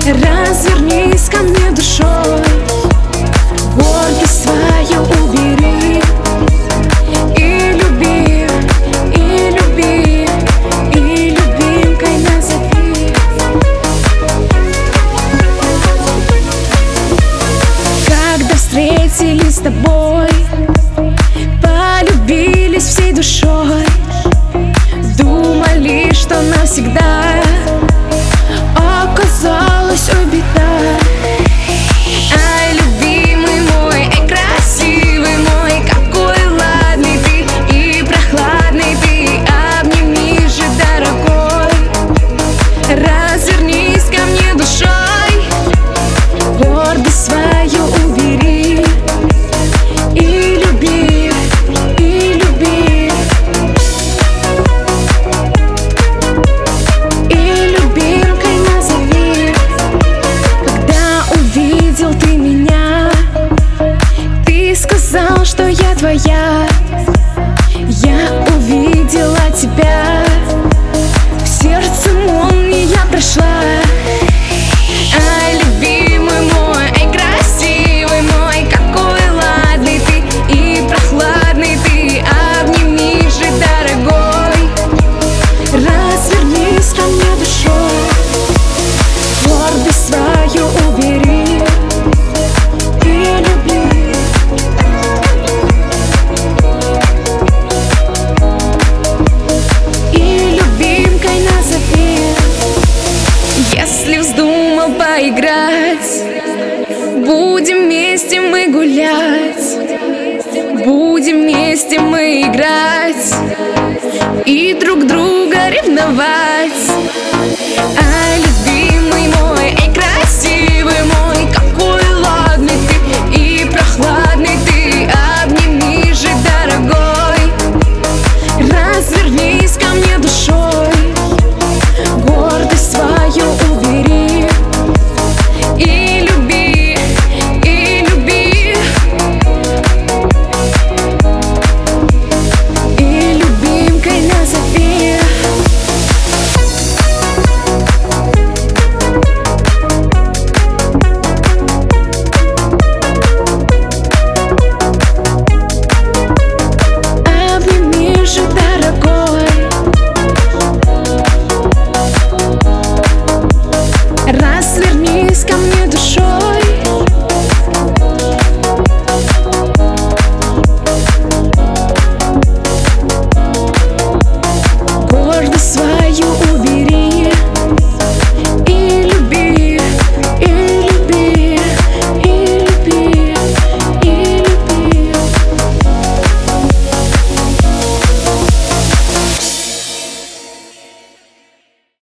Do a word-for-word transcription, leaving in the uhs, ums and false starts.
Развернись ко мне душой, гордость свою убери. И люби, и люби, и любимкой назови. Когда встретились с тобой, полюбились всей душой, думали, что навсегда, оказалось убита. Ай, любимый мой, ай, красивый мой, какой ладный ты и прохладный ты. Обними же, дорогой, развернись ко мне душой, гордость свою убери. И люби, и люби, и любимкой назови. Когда увидел ты меня, ты сказал, что я твоя. Я увидела тебя, в сердце молния прошла. Ай, любимый мой, ай, красивый мой, какой ладный ты и прохладный ты. Обними же, дорогой, развернись ко мне душой, гордость свою убери. И люби, и любимкой назови. Если вздумал поиграть, будем вместе мы гулять, будем вместе мы играть и друг друга ревновать.